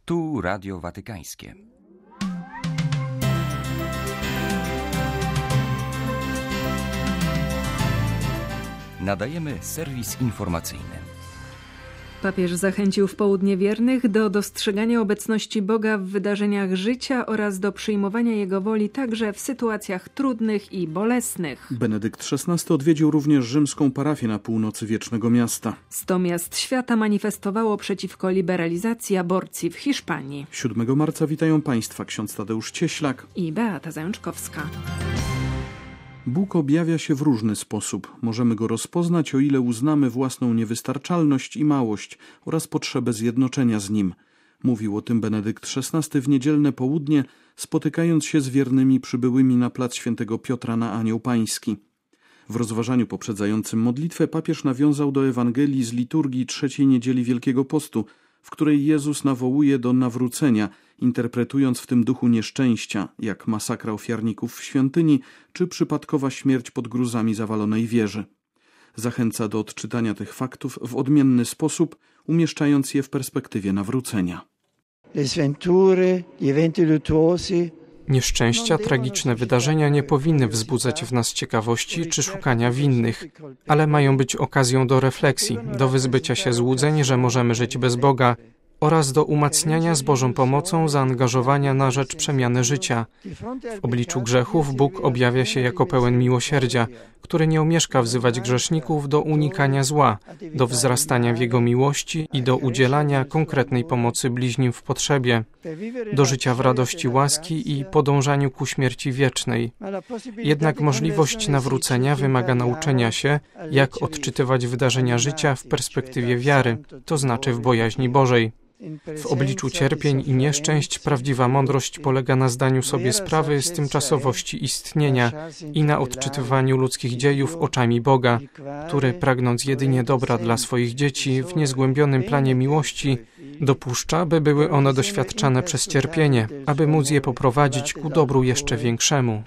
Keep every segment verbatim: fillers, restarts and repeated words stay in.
Tu Radio Watykańskie. Nadajemy serwis informacyjny. Papież zachęcił w południe wiernych do dostrzegania obecności Boga w wydarzeniach życia oraz do przyjmowania Jego woli także w sytuacjach trudnych i bolesnych. Benedykt szesnasty odwiedził również rzymską parafię na północy Wiecznego Miasta. Sto miast świata manifestowało przeciwko liberalizacji aborcji w Hiszpanii. siódmego marca witają Państwa ksiądz Tadeusz Cieślak i Beata Zajączkowska. Bóg objawia się w różny sposób. Możemy Go rozpoznać, o ile uznamy własną niewystarczalność i małość oraz potrzebę zjednoczenia z Nim. Mówił o tym Benedykt szesnasty w niedzielne południe, spotykając się z wiernymi przybyłymi na plac Świętego Piotra na Anioł Pański. W rozważaniu poprzedzającym modlitwę papież nawiązał do Ewangelii z liturgii trzeciej niedzieli Wielkiego Postu, w której Jezus nawołuje do nawrócenia, interpretując w tym duchu nieszczęścia, jak masakra ofiarników w świątyni, czy przypadkowa śmierć pod gruzami zawalonej wieży. Zachęca do odczytania tych faktów w odmienny sposób, umieszczając je w perspektywie nawrócenia. Nieszczęścia, tragiczne wydarzenia nie powinny wzbudzać w nas ciekawości czy szukania winnych, ale mają być okazją do refleksji, do wyzbycia się złudzeń, że możemy żyć bez Boga, oraz do umacniania z Bożą pomocą zaangażowania na rzecz przemiany życia. W obliczu grzechów Bóg objawia się jako pełen miłosierdzia, który nie omieszka wzywać grzeszników do unikania zła, do wzrastania w Jego miłości i do udzielania konkretnej pomocy bliźnim w potrzebie, do życia w radości łaski i podążaniu ku śmierci wiecznej. Jednak możliwość nawrócenia wymaga nauczenia się, jak odczytywać wydarzenia życia w perspektywie wiary, to znaczy w bojaźni Bożej. W obliczu cierpień i nieszczęść prawdziwa mądrość polega na zdaniu sobie sprawy z tymczasowości istnienia i na odczytywaniu ludzkich dziejów oczami Boga, który, pragnąc jedynie dobra dla swoich dzieci w niezgłębionym planie miłości, dopuszcza, by były one doświadczane przez cierpienie, aby móc je poprowadzić ku dobru jeszcze większemu.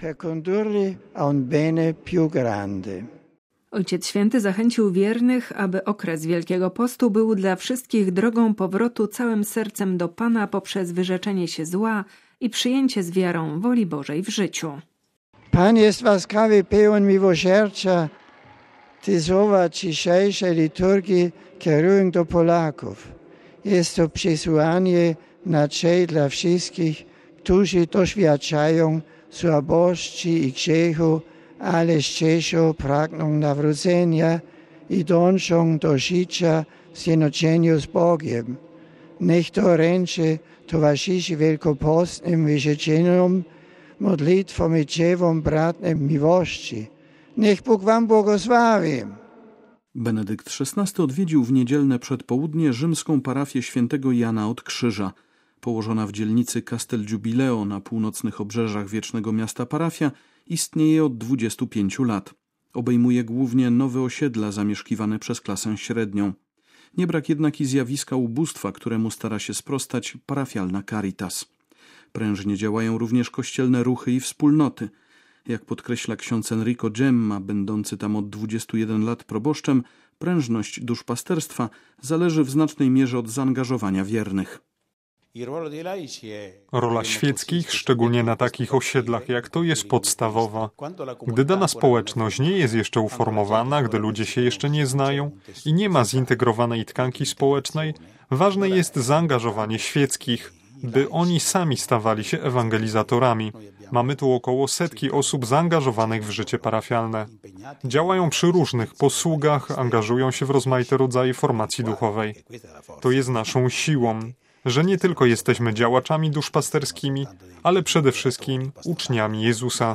Ojciec Święty zachęcił wiernych, aby okres Wielkiego Postu był dla wszystkich drogą powrotu całym sercem do Pana poprzez wyrzeczenie się zła i przyjęcie z wiarą woli Bożej w życiu. Pan jest łaskawy, pełen miłosierdzia. Te słowa dzisiejszej liturgii kierują do Polaków. Jest to przesłanie nadziei dla wszystkich, którzy doświadczają słabości i grzechu, ale szczerze pragną nawrócenia i dążą do życia w zjednoczeniu z Bogiem. Niech to ręce towarzyszy wielkopostnym wyrzeczeniom, modlitwom i dziewom bratnym miłości. Niech Bóg wam błogosławi. Benedykt szesnasty odwiedził w niedzielne przedpołudnie rzymską parafię świętego Jana od Krzyża. Położona w dzielnicy Castel Giubileo na północnych obrzeżach Wiecznego Miasta parafia istnieje od dwudziestu pięciu lat. Obejmuje głównie nowe osiedla zamieszkiwane przez klasę średnią. Nie brak jednak i zjawiska ubóstwa, któremu stara się sprostać parafialna Caritas. Prężnie działają również kościelne ruchy i wspólnoty. Jak podkreśla ksiądz Enrico Gemma, będący tam od dwudziestu jeden lat proboszczem, prężność duszpasterstwa zależy w znacznej mierze od zaangażowania wiernych. Rola świeckich, szczególnie na takich osiedlach jak to, jest podstawowa. Gdy dana społeczność nie jest jeszcze uformowana, gdy ludzie się jeszcze nie znają i nie ma zintegrowanej tkanki społecznej, ważne jest zaangażowanie świeckich, by oni sami stawali się ewangelizatorami. Mamy tu około setki osób zaangażowanych w życie parafialne. Działają przy różnych posługach, angażują się w rozmaite rodzaje formacji duchowej. To jest naszą siłą, że nie tylko jesteśmy działaczami duszpasterskimi, ale przede wszystkim uczniami Jezusa.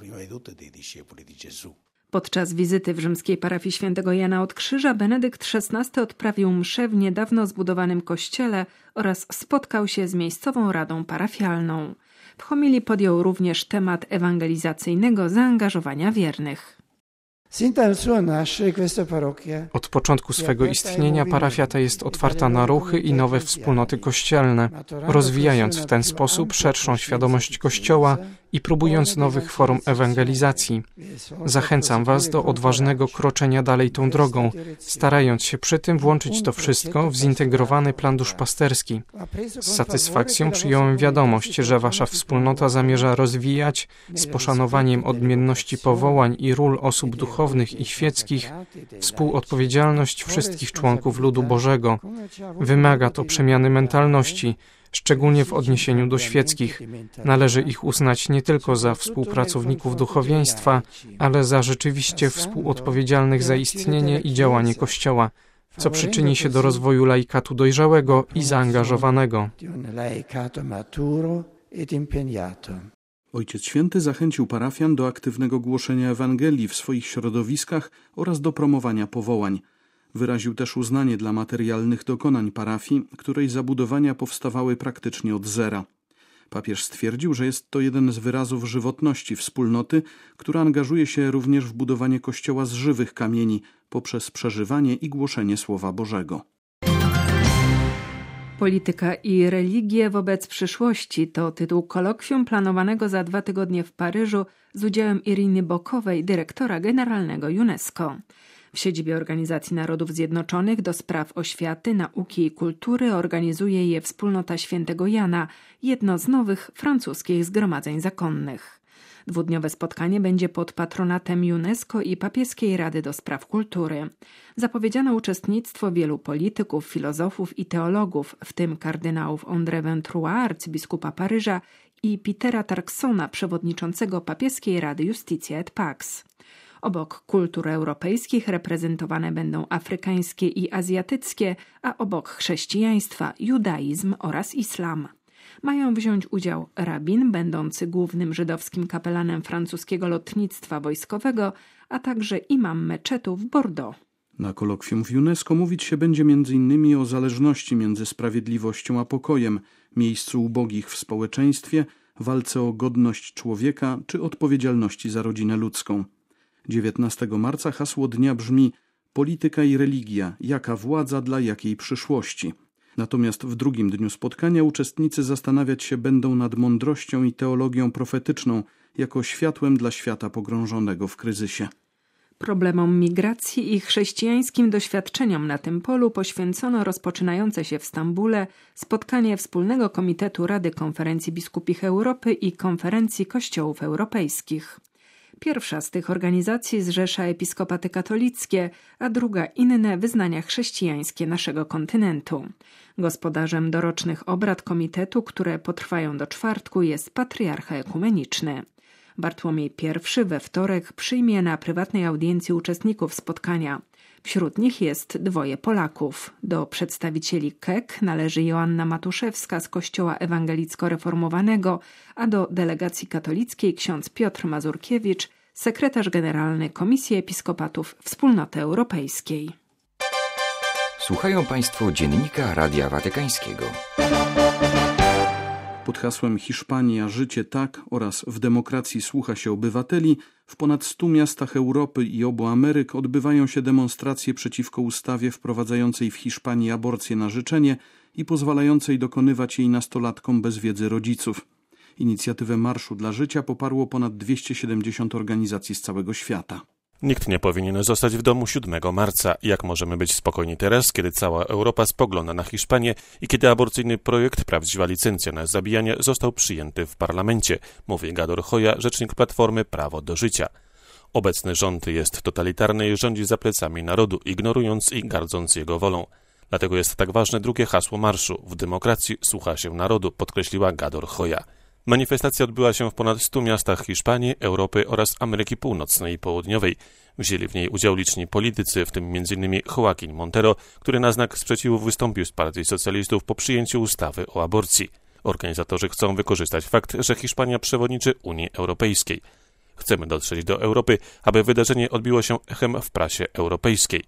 Podczas wizyty w rzymskiej parafii świętego Jana od Krzyża Benedykt szesnasty odprawił mszę w niedawno zbudowanym kościele oraz spotkał się z miejscową radą parafialną. W homilii podjął również temat ewangelizacyjnego zaangażowania wiernych. Od początku swego istnienia parafia ta jest otwarta na ruchy i nowe wspólnoty kościelne, rozwijając w ten sposób szerszą świadomość Kościoła i próbując nowych form ewangelizacji. Zachęcam Was do odważnego kroczenia dalej tą drogą, starając się przy tym włączyć to wszystko w zintegrowany plan duszpasterski. Z satysfakcją przyjąłem wiadomość, że Wasza wspólnota zamierza rozwijać z poszanowaniem odmienności powołań i ról osób duchownych i świeckich współodpowiedzialność wszystkich członków ludu Bożego. Wymaga to przemiany mentalności, szczególnie w odniesieniu do świeckich. Należy ich uznać nie tylko za współpracowników duchowieństwa, ale za rzeczywiście współodpowiedzialnych za istnienie i działanie Kościoła, co przyczyni się do rozwoju laikatu dojrzałego i zaangażowanego. Ojciec Święty zachęcił parafian do aktywnego głoszenia Ewangelii w swoich środowiskach oraz do promowania powołań. Wyraził też uznanie dla materialnych dokonań parafii, której zabudowania powstawały praktycznie od zera. Papież stwierdził, że jest to jeden z wyrazów żywotności wspólnoty, która angażuje się również w budowanie Kościoła z żywych kamieni poprzez przeżywanie i głoszenie Słowa Bożego. Polityka i religie wobec przyszłości to tytuł kolokwium planowanego za dwa tygodnie w Paryżu z udziałem Iriny Bokowej, dyrektora generalnego UNESCO. W siedzibie Organizacji Narodów Zjednoczonych do spraw oświaty, nauki i kultury organizuje je Wspólnota Świętego Jana, jedno z nowych francuskich zgromadzeń zakonnych. Dwudniowe spotkanie będzie pod patronatem UNESCO i Papieskiej Rady do Spraw Kultury. Zapowiedziano uczestnictwo wielu polityków, filozofów i teologów, w tym kardynałów André Ventroux, arcybiskupa Paryża, i Petera Turksona, przewodniczącego Papieskiej Rady Justitia et Pax. Obok kultur europejskich reprezentowane będą afrykańskie i azjatyckie, a obok chrześcijaństwa judaizm oraz islam. Mają wziąć udział rabin, będący głównym żydowskim kapelanem francuskiego lotnictwa wojskowego, a także imam meczetu w Bordeaux. Na kolokwium w UNESCO mówić się będzie między innymi o zależności między sprawiedliwością a pokojem, miejscu ubogich w społeczeństwie, walce o godność człowieka czy odpowiedzialności za rodzinę ludzką. dziewiętnastego marca hasło dnia brzmi: polityka i religia, jaka władza dla jakiej przyszłości. Natomiast w drugim dniu spotkania uczestnicy zastanawiać się będą nad mądrością i teologią profetyczną jako światłem dla świata pogrążonego w kryzysie. Problemom migracji i chrześcijańskim doświadczeniom na tym polu poświęcono rozpoczynające się w Stambule spotkanie Wspólnego Komitetu Rady Konferencji Biskupich Europy i Konferencji Kościołów Europejskich. Pierwsza z tych organizacji zrzesza episkopaty katolickie, a druga inne wyznania chrześcijańskie naszego kontynentu. Gospodarzem dorocznych obrad komitetu, które potrwają do czwartku, jest patriarcha ekumeniczny. Bartłomiej I we wtorek przyjmie na prywatnej audiencji uczestników spotkania. Wśród nich jest dwoje Polaków. Do przedstawicieli K E K należy Joanna Matuszewska z Kościoła Ewangelicko-Reformowanego, a do delegacji katolickiej ksiądz Piotr Mazurkiewicz, sekretarz generalny Komisji Episkopatów Wspólnoty Europejskiej. Słuchają Państwo Dziennika Radia Watykańskiego. Pod hasłem Hiszpania życie tak oraz w demokracji słucha się obywateli w ponad stu miastach Europy i obu Ameryk odbywają się demonstracje przeciwko ustawie wprowadzającej w Hiszpanii aborcję na życzenie i pozwalającej dokonywać jej nastolatkom bez wiedzy rodziców. Inicjatywę Marszu dla Życia poparło ponad dwieście siedemdziesiąt organizacji z całego świata. Nikt nie powinien zostać w domu siódmego marca. Jak możemy być spokojni teraz, kiedy cała Europa spogląda na Hiszpanię i kiedy aborcyjny projekt Prawdziwa licencja na zabijanie został przyjęty w parlamencie, mówi Gador Hoja, rzecznik Platformy Prawo do Życia. Obecny rząd jest totalitarny i rządzi za plecami narodu, ignorując i gardząc jego wolą. Dlatego jest tak ważne drugie hasło marszu. W demokracji słucha się narodu, podkreśliła Gador Hoja. Manifestacja odbyła się w ponad stu miastach Hiszpanii, Europy oraz Ameryki Północnej i Południowej. Wzięli w niej udział liczni politycy, w tym między innymi Joaquín Montero, który na znak sprzeciwu wystąpił z Partii Socjalistów po przyjęciu ustawy o aborcji. Organizatorzy chcą wykorzystać fakt, że Hiszpania przewodniczy Unii Europejskiej. Chcemy dotrzeć do Europy, aby wydarzenie odbiło się echem w prasie europejskiej.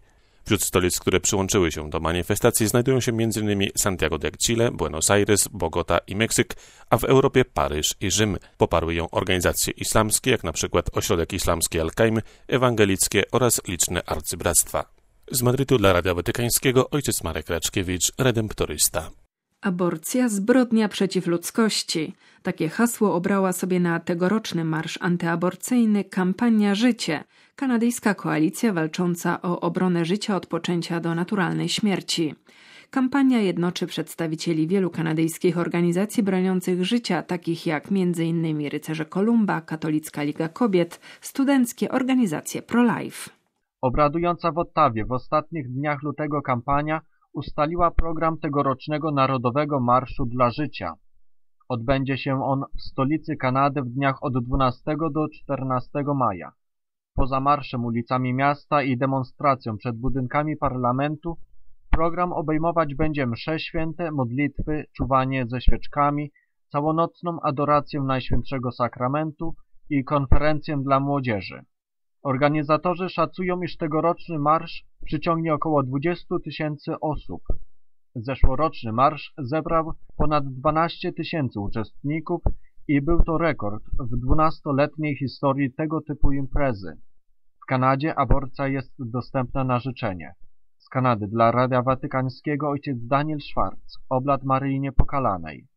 Wśród stolic, które przyłączyły się do manifestacji, znajdują się między innymi Santiago de Chile, Buenos Aires, Bogota i Meksyk, a w Europie Paryż i Rzym. Poparły ją organizacje islamskie, jak na przykład Ośrodek Islamski Al-Kaim, ewangelickie oraz liczne arcybractwa. Z Madrytu dla Radia Watykańskiego ojciec Marek Raczkiewicz, redemptorysta. Aborcja zbrodnia przeciw ludzkości. Takie hasło obrała sobie na tegoroczny marsz antyaborcyjny Kampania Życie, kanadyjska koalicja walcząca o obronę życia od poczęcia do naturalnej śmierci. Kampania jednoczy przedstawicieli wielu kanadyjskich organizacji broniących życia, takich jak między innymi Rycerze Kolumba, Katolicka Liga Kobiet, studenckie organizacje pro-life. Obradująca w Ottawie w ostatnich dniach lutego kampania ustaliła program tegorocznego Narodowego Marszu dla Życia. Odbędzie się on w stolicy Kanady w dniach od dwunastego do czternastego maja. Poza marszem ulicami miasta i demonstracją przed budynkami parlamentu, program obejmować będzie msze święte, modlitwy, czuwanie ze świeczkami, całonocną adorację Najświętszego Sakramentu i konferencję dla młodzieży. Organizatorzy szacują, iż tegoroczny marsz przyciągnie około dwadzieścia tysięcy osób. Zeszłoroczny marsz zebrał ponad dwanaście tysięcy uczestników i był to rekord w dwunastoletniej historii tego typu imprezy. W Kanadzie aborcja jest dostępna na życzenie. Z Kanady dla Radia Watykańskiego ojciec Daniel Schwarz, oblat Maryi Niepokalanej.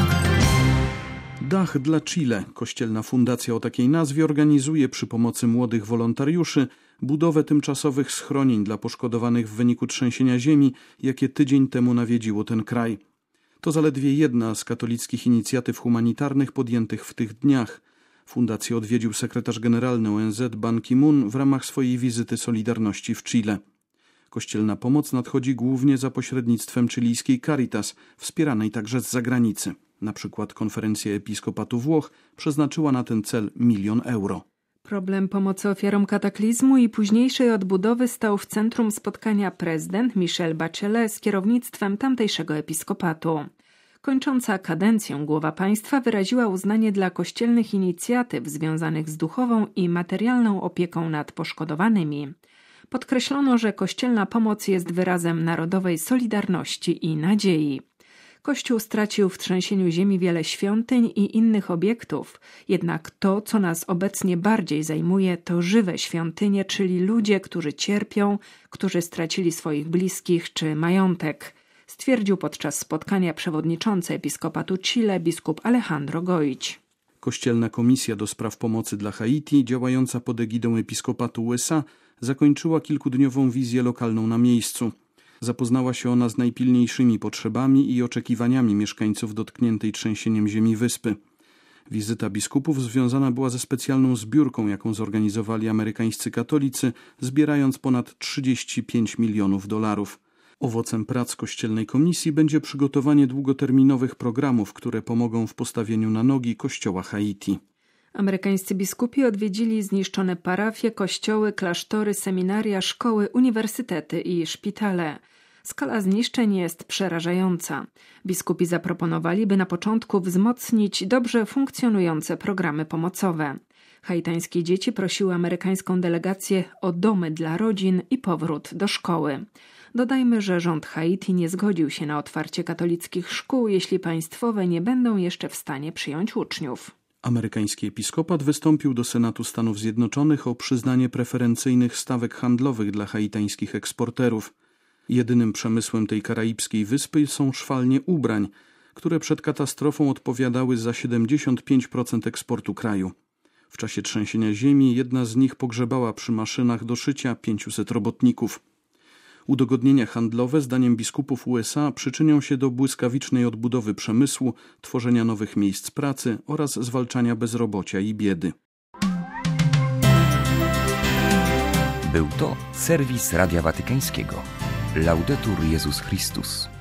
Dach dla Chile. Kościelna fundacja o takiej nazwie organizuje przy pomocy młodych wolontariuszy budowę tymczasowych schronień dla poszkodowanych w wyniku trzęsienia ziemi, jakie tydzień temu nawiedziło ten kraj. To zaledwie jedna z katolickich inicjatyw humanitarnych podjętych w tych dniach. Fundację odwiedził sekretarz generalny O N Z Ban Ki-moon w ramach swojej wizyty Solidarności w Chile. Kościelna pomoc nadchodzi głównie za pośrednictwem chilijskiej Caritas, wspieranej także z zagranicy. Na przykład konferencja episkopatu Włoch przeznaczyła na ten cel milion euro. Problem pomocy ofiarom kataklizmu i późniejszej odbudowy stał w centrum spotkania prezydent Michelle Bachelet z kierownictwem tamtejszego episkopatu. Kończąca kadencję głowa państwa wyraziła uznanie dla kościelnych inicjatyw związanych z duchową i materialną opieką nad poszkodowanymi. Podkreślono, że kościelna pomoc jest wyrazem narodowej solidarności i nadziei. Kościół stracił w trzęsieniu ziemi wiele świątyń i innych obiektów, jednak to, co nas obecnie bardziej zajmuje, to żywe świątynie, czyli ludzie, którzy cierpią, którzy stracili swoich bliskich czy majątek, stwierdził podczas spotkania przewodniczący episkopatu Chile biskup Alejandro Goić. Kościelna Komisja do Spraw Pomocy dla Haiti, działająca pod egidą episkopatu U S A, zakończyła kilkudniową wizję lokalną na miejscu. Zapoznała się ona z najpilniejszymi potrzebami i oczekiwaniami mieszkańców dotkniętej trzęsieniem ziemi wyspy. Wizyta biskupów związana była ze specjalną zbiórką, jaką zorganizowali amerykańscy katolicy, zbierając ponad trzydzieści pięć milionów dolarów. Owocem prac Kościelnej Komisji będzie przygotowanie długoterminowych programów, które pomogą w postawieniu na nogi kościoła Haiti. Amerykańscy biskupi odwiedzili zniszczone parafie, kościoły, klasztory, seminaria, szkoły, uniwersytety i szpitale. Skala zniszczeń jest przerażająca. Biskupi zaproponowali, by na początku wzmocnić dobrze funkcjonujące programy pomocowe. Haitańskie dzieci prosiły amerykańską delegację o domy dla rodzin i powrót do szkoły. Dodajmy, że rząd Haiti nie zgodził się na otwarcie katolickich szkół, jeśli państwowe nie będą jeszcze w stanie przyjąć uczniów. Amerykański episkopat wystąpił do Senatu Stanów Zjednoczonych o przyznanie preferencyjnych stawek handlowych dla haitańskich eksporterów. Jedynym przemysłem tej karaibskiej wyspy są szwalnie ubrań, które przed katastrofą odpowiadały za siedemdziesiąt pięć procent eksportu kraju. W czasie trzęsienia ziemi jedna z nich pogrzebała przy maszynach do szycia pięciuset robotników. Udogodnienia handlowe, zdaniem biskupów U S A, przyczynią się do błyskawicznej odbudowy przemysłu, tworzenia nowych miejsc pracy oraz zwalczania bezrobocia i biedy. Był to serwis Radia Watykańskiego. Laudetur Jezus Chrystus.